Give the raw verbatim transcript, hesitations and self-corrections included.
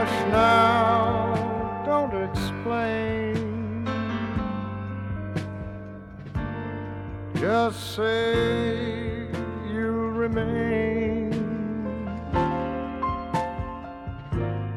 hush now, don't explain. Just say you'll remain.